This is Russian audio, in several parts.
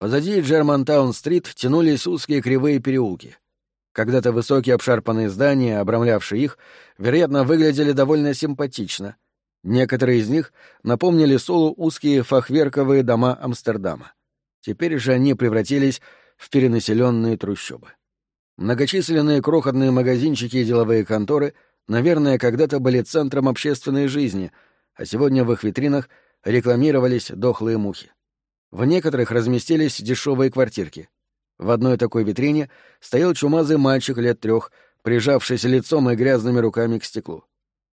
Позади Джермантаун-стрит тянулись узкие кривые переулки. Когда-то высокие обшарпанные здания, обрамлявшие их, вероятно, выглядели довольно симпатично. Некоторые из них напомнили Солу узкие фахверковые дома Амстердама. Теперь же они превратились в перенаселенные трущобы. Многочисленные крохотные магазинчики и деловые конторы, наверное, когда-то были центром общественной жизни, а сегодня в их витринах рекламировались дохлые мухи. В некоторых разместились дешевые квартирки. В одной такой витрине стоял чумазый мальчик лет 3, прижавшись лицом и грязными руками к стеклу.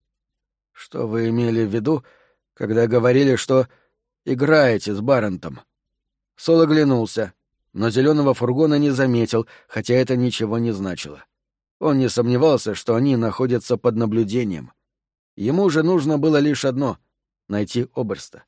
«Что вы имели в виду, когда говорили, что играете с Баррентом?» Сол оглянулся, но зеленого фургона не заметил, хотя это ничего не значило. Он не сомневался, что они находятся под наблюдением. Ему же нужно было лишь одно — найти Оберста.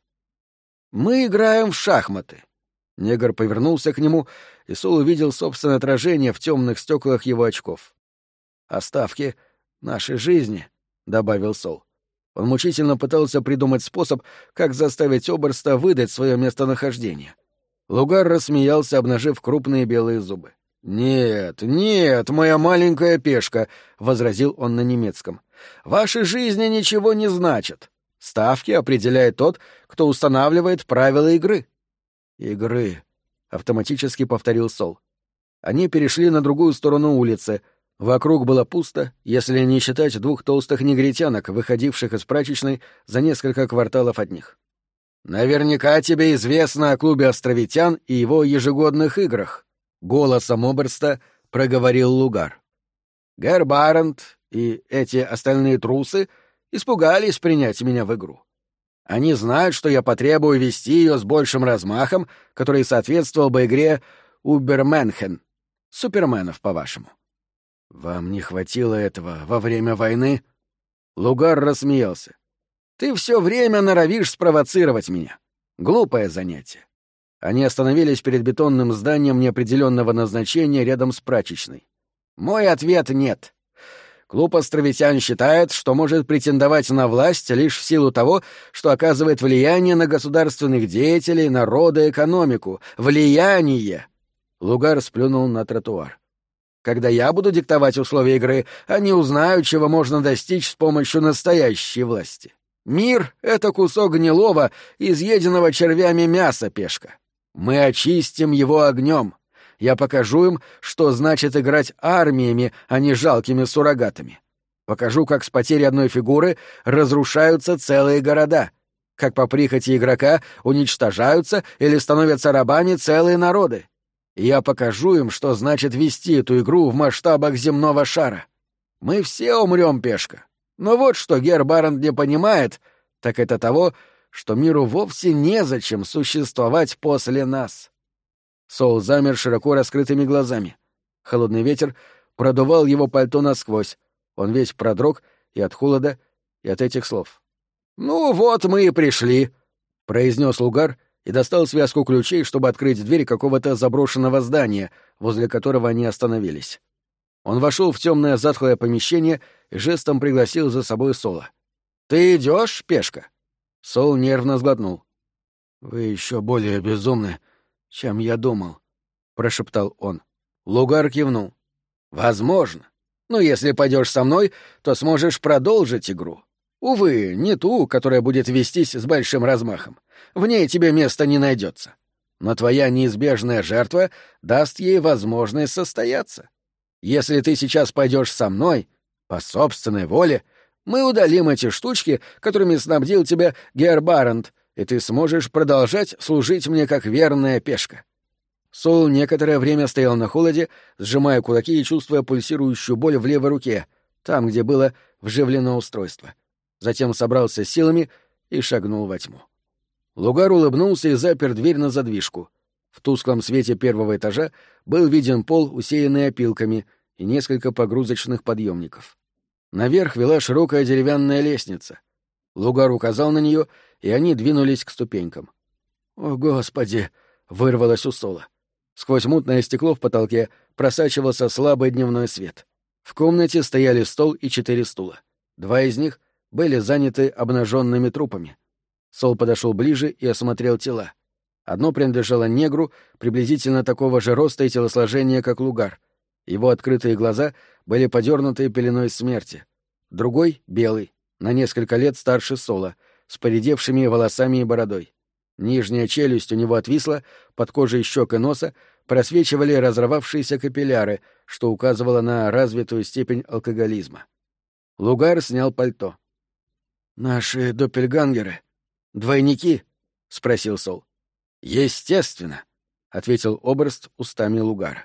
«Мы играем в шахматы». Негр повернулся к нему, и Сол увидел собственное отражение в темных стеклах его очков. «Оставки нашей жизни», — добавил Сол. Он мучительно пытался придумать способ, как заставить Оберста выдать свое местонахождение. Лугар рассмеялся, обнажив крупные белые зубы. «Нет, нет, моя маленькая пешка», — возразил он на немецком. «Ваши жизни ничего не значат. Ставки определяет тот, кто устанавливает правила игры». «Игры», — автоматически повторил Сол. Они перешли на другую сторону улицы. Вокруг было пусто, если не считать 2 толстых негритянок, выходивших из прачечной за несколько кварталов от них. «Наверняка тебе известно о клубе островитян и его ежегодных играх», — голосом Оберста проговорил Лугар. «Герр Баррент и эти остальные трусы испугались принять меня в игру. Они знают, что я потребую вести ее с большим размахом, который соответствовал бы игре Уберменхен. Суперменов, по-вашему». «Вам не хватило этого во время войны?» Лугар рассмеялся. «Ты все время норовишь спровоцировать меня. Глупое занятие». Они остановились перед бетонным зданием неопределенного назначения рядом с прачечной. «Мой ответ — нет. Клуб островитян считает, что может претендовать на власть лишь в силу того, что оказывает влияние на государственных деятелей, народ и экономику. Влияние!» Лугар сплюнул на тротуар. «Когда я буду диктовать условия игры, они узнают, чего можно достичь с помощью настоящей власти. Мир — это кусок гнилого, изъеденного червями мяса, пешка. Мы очистим его огнем. Я покажу им, что значит играть армиями, а не жалкими суррогатами. Покажу, как с потерей одной фигуры разрушаются целые города, как по прихоти игрока уничтожаются или становятся рабами целые народы. Я покажу им, что значит вести эту игру в масштабах земного шара. Мы все умрем, пешка. Но вот что герр Баррент не понимает, так это того, что миру вовсе незачем существовать после нас». Сол замер широко раскрытыми глазами. Холодный ветер продувал его пальто насквозь. Он весь продрог и от холода, и от этих слов. «Ну вот мы и пришли», — произнес Лугар и достал связку ключей, чтобы открыть дверь какого-то заброшенного здания, возле которого они остановились. Он вошел в темное затхлое помещение и жестом пригласил за собой Сола. «Ты идешь, пешка?» Сол нервно сглотнул. «Вы еще более безумны, чем я думал», — прошептал он. Лугар кивнул. «Возможно. Но если пойдешь со мной, то сможешь продолжить игру. Увы, не ту, которая будет вестись с большим размахом. В ней тебе места не найдется. Но твоя неизбежная жертва даст ей возможность состояться. Если ты сейчас пойдешь со мной, по собственной воле, мы удалим эти штучки, которыми снабдил тебя герр Баррент, и ты сможешь продолжать служить мне как верная пешка». Сол некоторое время стоял на холоде, сжимая кулаки и чувствуя пульсирующую боль в левой руке, там, где было вживлено устройство. Затем собрался силами и шагнул во тьму. Лугар улыбнулся и запер дверь на задвижку. В тусклом свете первого этажа был виден пол, усеянный опилками, и несколько погрузочных подъемников. Наверх вела широкая деревянная лестница. Лугар указал на нее, и они двинулись к ступенькам. «О, Господи!» — вырвалось у Сола. Сквозь мутное стекло в потолке просачивался слабый дневной свет. В комнате стояли стол и 4 стула. 2 из них были заняты обнаженными трупами. Сол подошел ближе и осмотрел тела. Одно принадлежало негру, приблизительно такого же роста и телосложения, как Лугар. Его открытые глаза были подернуты пеленой смерти. Другой — белый, на несколько лет старше Сола, с поредевшими волосами и бородой. Нижняя челюсть у него отвисла, под кожей щек и носа просвечивали разорвавшиеся капилляры, что указывало на развитую степень алкоголизма. Лугар снял пальто. «Наши доппельгангеры? Двойники?» — спросил Сол. «Естественно», — ответил Оберст устами Лугара.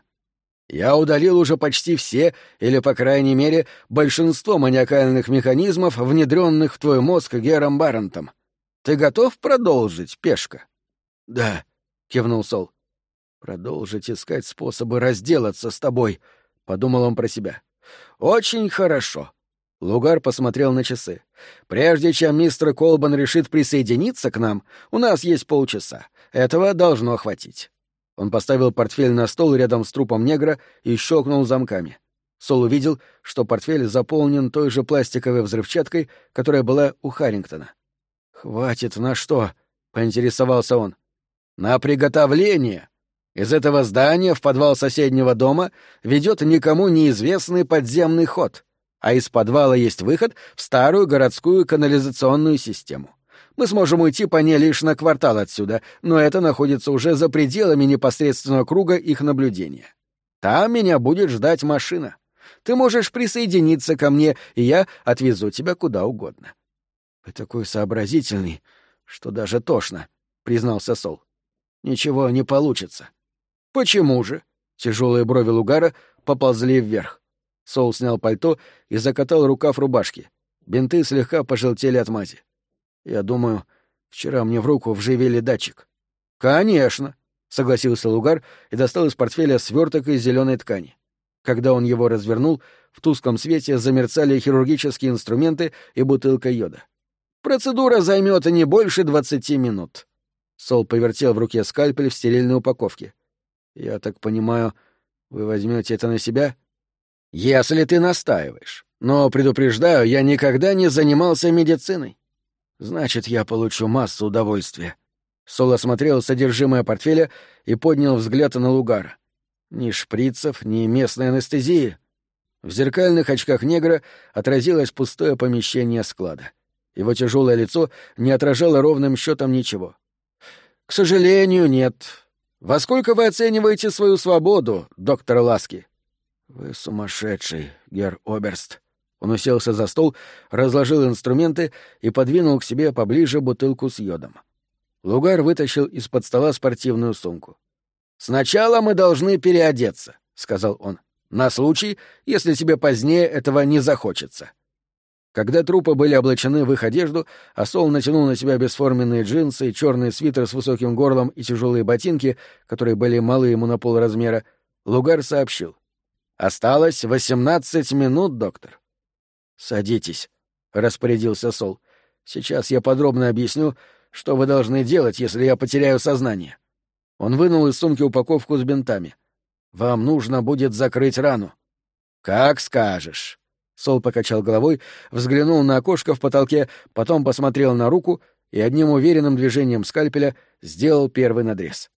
«Я удалил уже почти все, или, по крайней мере, большинство маниакальных механизмов, внедренных в твой мозг Гером Баррентом. Ты готов продолжить, пешка?» «Да», — кивнул Сол. «Продолжить искать способы разделаться с тобой», — подумал он про себя. «Очень хорошо». Лугар посмотрел на часы. «Прежде чем мистер Колбан решит присоединиться к нам, у нас есть полчаса. Этого должно хватить». Он поставил портфель на стол рядом с трупом негра и щелкнул замками. Сол увидел, что портфель заполнен той же пластиковой взрывчаткой, которая была у Харрингтона. «Хватит на что?» — поинтересовался он. «На приготовление. Из этого здания в подвал соседнего дома ведет никому неизвестный подземный ход, а из подвала есть выход в старую городскую канализационную систему. Мы сможем уйти по ней лишь на квартал отсюда, но это находится уже за пределами непосредственного круга их наблюдения. Там меня будет ждать машина. Ты можешь присоединиться ко мне, и я отвезу тебя куда угодно». «Вы такой сообразительный, что даже тошно», — признался Сол. «Ничего не получится». «Почему же?» — тяжелые брови Лугара поползли вверх. Сол снял пальто и закатал рукав рубашки. Бинты слегка пожелтели от мази. «Я думаю, вчера мне в руку вживили датчик». «Конечно», — согласился Лугар и достал из портфеля сверток из зеленой ткани. Когда он его развернул, в тусклом свете замерцали хирургические инструменты и бутылка йода. «Процедура займет не больше 20 минут». Сол повертел в руке скальпель в стерильной упаковке. «Я так понимаю, вы возьмете это на себя?» «Если ты настаиваешь. Но, предупреждаю, я никогда не занимался медициной». «Значит, я получу массу удовольствия». Сол осмотрел содержимое портфеля и поднял взгляд на Лугара. Ни шприцев, ни местной анестезии. В зеркальных очках негра отразилось пустое помещение склада. Его тяжелое лицо не отражало ровным счетом ничего. «К сожалению, нет. Во сколько вы оцениваете свою свободу, доктор Ласки?» «Вы сумасшедший, герр Оберст». Он уселся за стол, разложил инструменты и подвинул к себе поближе бутылку с йодом. Лугар вытащил из-под стола спортивную сумку. «Сначала мы должны переодеться», — сказал он, — «на случай, если тебе позднее этого не захочется». Когда трупы были облачены в их одежду, а Сол натянул на себя бесформенные джинсы, черный свитер с высоким горлом и тяжелые ботинки, которые были малы ему на полразмера, Лугар сообщил. «Осталось 18 минут, доктор». «Садитесь», — распорядился Сол. «Сейчас я подробно объясню, что вы должны делать, если я потеряю сознание». Он вынул из сумки упаковку с бинтами. «Вам нужно будет закрыть рану». «Как скажешь». Сол покачал головой, взглянул на окошко в потолке, потом посмотрел на руку и одним уверенным движением скальпеля сделал первый надрез.